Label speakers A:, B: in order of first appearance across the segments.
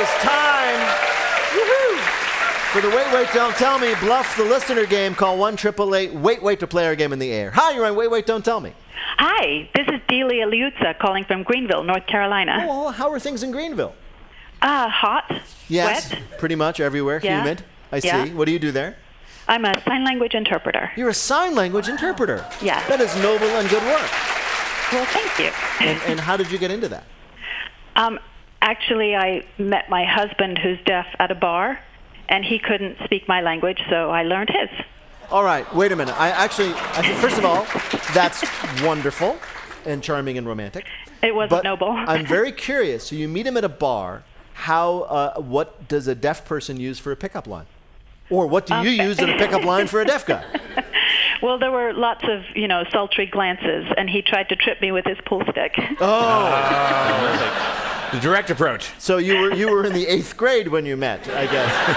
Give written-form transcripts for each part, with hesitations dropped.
A: is time for the Wait, Don't Tell Me Bluff the Listener game. Call 1-888-WAIT to play our game in the air. Hi, you're on Wait, Don't Tell Me.
B: Hi, this is Delia Liuzza calling from Greenville, North Carolina.
A: Oh, how are things in Greenville?
B: Hot,
A: Yes,
B: wet.
A: pretty much everywhere.
B: Yeah.
A: Humid. I see.
B: Yeah.
A: What do you do there?
B: I'm a sign language interpreter.
A: You're a sign language interpreter.
B: Yes.
A: That is noble and good work.
B: Well, thank you.
A: And how did you get into that?
B: Actually, I met my husband who's deaf at a bar, and he couldn't speak my language, so I learned his.
A: All right, wait a minute. I think, first of all, that's wonderful and charming and romantic.
B: It wasn't
A: But
B: noble.
A: I'm very curious. So you meet him at a bar. What does a deaf person use for a pickup line? Or what do you use in a pickup line for a deaf guy?
B: Well, there were lots of, sultry glances, and he tried to trip me with his pool stick.
A: Oh.
C: The direct approach.
A: So you were in the 8th grade when you met, I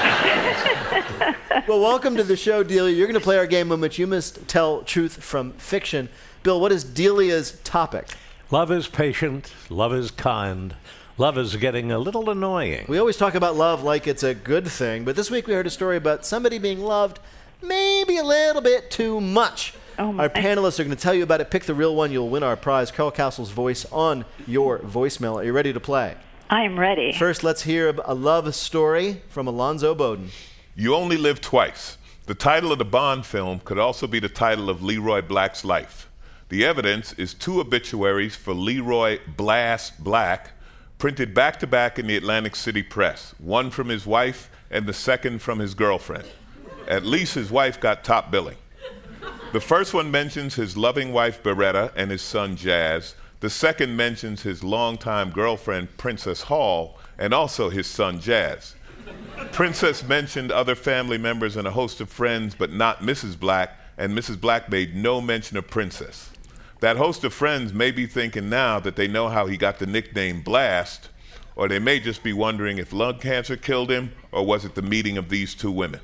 A: guess. Well, welcome to the show, Delia. You're going to play our game in which you must tell truth from fiction. Bill, what is Delia's topic?
D: Love is patient. Love is kind. Love is getting a little annoying.
A: We always talk about love like it's a good thing, but this week we heard a story about somebody being loved maybe a little bit too much.
B: Oh my.
A: Our panelists are going to tell you about it. Pick the real one. You'll win our prize, Carl Castle's voice on your voicemail. Are you ready to play?
B: I am ready.
A: First, let's hear a love story from Alonzo Bowden.
E: You Only Live Twice. The title of the Bond film could also be the title of Leroy Black's life. The evidence is 2 obituaries for Leroy Blast Black, printed back-to-back in the Atlantic City press, one from his wife and the second from his girlfriend. At least his wife got top billing. The first one mentions his loving wife Beretta and his son Jazz. The second mentions his longtime girlfriend Princess Hall and also his son Jazz. Princess mentioned other family members and a host of friends, but not Mrs. Black, and Mrs. Black made no mention of Princess. That host of friends may be thinking now that they know how he got the nickname Blast, or they may just be wondering if lung cancer killed him, or was it the meeting of these 2 women?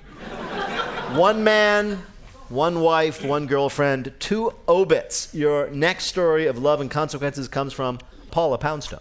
A: One man, one wife, one girlfriend, 2 obits. Your next story of love and consequences comes from Paula Poundstone.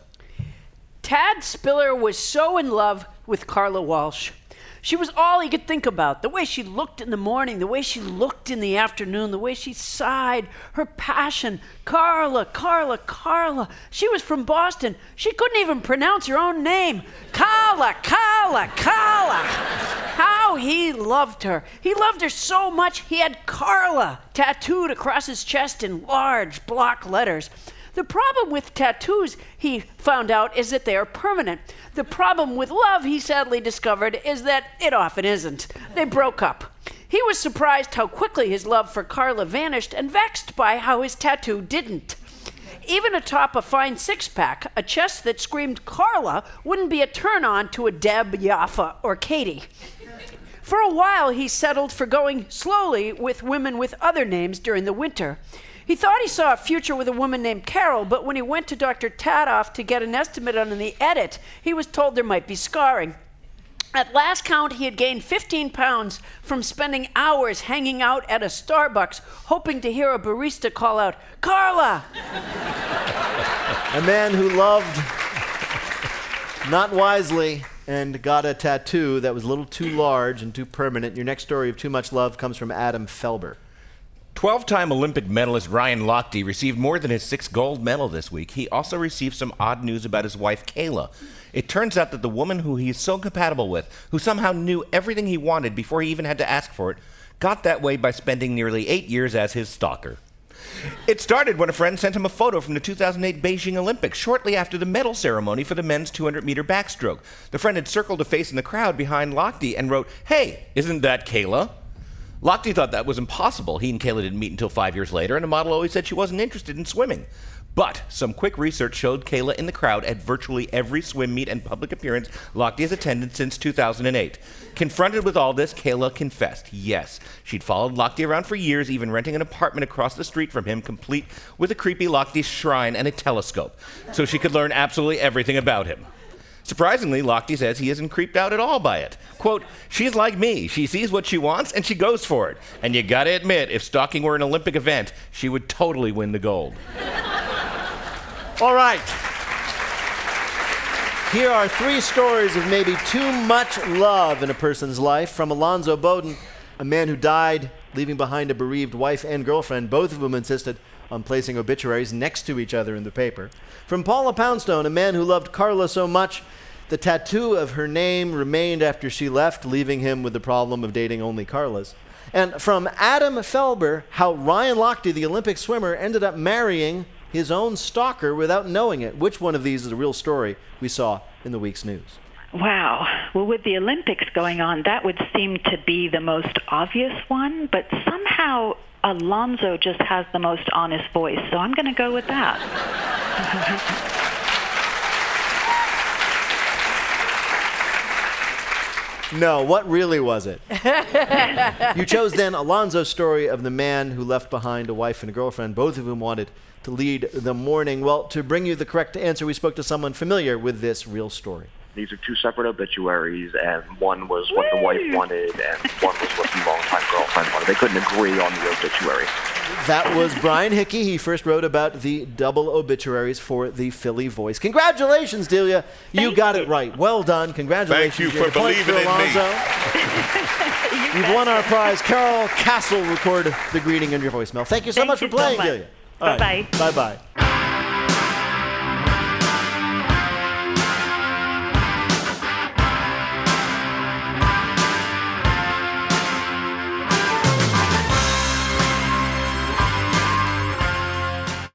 F: Tad Spiller was so in love with Carla Walsh. She was all he could think about. The way she looked in the morning, the way she looked in the afternoon, the way she sighed, her passion. Carla, Carla, Carla. She was from Boston. She couldn't even pronounce her own name. Carla, Carla, Carla. How he loved her. He loved her so much he had Carla tattooed across his chest in large block letters. The problem with tattoos, he found out, is that they are permanent. The problem with love, he sadly discovered, is that it often isn't. They broke up. He was surprised how quickly his love for Carla vanished and vexed by how his tattoo didn't. Even atop a fine six-pack, a chest that screamed Carla wouldn't be a turn-on to a Deb, Yaffa, or Katie. For a while, he settled for going slowly with women with other names during the winter. He thought he saw a future with a woman named Carol, but when he went to Dr. Tadoff to get an estimate on the edit, he was told there might be scarring. At last count, he had gained 15 pounds from spending hours hanging out at a Starbucks, hoping to hear a barista call out, Carla!
A: A man who loved not wisely and got a tattoo that was a little too large and too permanent. Your next story of too much love comes from Adam Felber.
C: 12-time Olympic medalist Ryan Lochte received more than his 6th gold medal this week. He also received some odd news about his wife, Kayla. It turns out that the woman who he is so compatible with, who somehow knew everything he wanted before he even had to ask for it, got that way by spending nearly 8 years as his stalker. It started when a friend sent him a photo from the 2008 Beijing Olympics, shortly after the medal ceremony for the men's 200-meter backstroke. The friend had circled a face in the crowd behind Lochte and wrote, "Hey, isn't that Kayla?" Lochte thought that was impossible. He and Kayla didn't meet until 5 years later, and the model always said she wasn't interested in swimming. But some quick research showed Kayla in the crowd at virtually every swim meet and public appearance Lochte has attended since 2008. Confronted with all this, Kayla confessed, yes, she'd followed Lochte around for years, even renting an apartment across the street from him, complete with a creepy Lochte shrine and a telescope, so she could learn absolutely everything about him. Surprisingly, Lochte says he isn't creeped out at all by it. Quote, "She's like me. She sees what she wants and she goes for it. And you gotta admit, if stalking were an Olympic event, she would totally win the gold."
A: All right. Here are 3 stories of maybe too much love in a person's life. From Alonzo Bowden, a man who died leaving behind a bereaved wife and girlfriend, both of whom insisted on placing obituaries next to each other in the paper. From Paula Poundstone, a man who loved Carla so much, the tattoo of her name remained after she left, leaving him with the problem of dating only Carlas. And from Adam Felber, how Ryan Lochte, the Olympic swimmer, ended up marrying his own stalker without knowing it. Which one of these is a real story we saw in the week's news?
B: Wow. Well, with the Olympics going on, that would seem to be the most obvious one, but somehow Alonzo just has the most honest voice, so I'm going to go with that.
A: No, what really was it? You chose then Alonzo's story of the man who left behind a wife and a girlfriend, both of whom wanted to lead the mourning. Well, to bring you the correct answer, we spoke to someone familiar with this real story.
G: These are 2 separate obituaries, and one was what the wife wanted, and one was what the longtime girlfriend wanted. They couldn't agree on the obituary.
A: That was Brian Hickey. He first wrote about the double obituaries for the Philly Voice. Congratulations, Delia. You got it right. Well done. Congratulations.
E: Thank you for believing in me.
A: You've won our prize. Carol Castle recorded the greeting in your voicemail. Thank you so much for playing, Delia.
B: Bye-bye.
A: Bye-bye.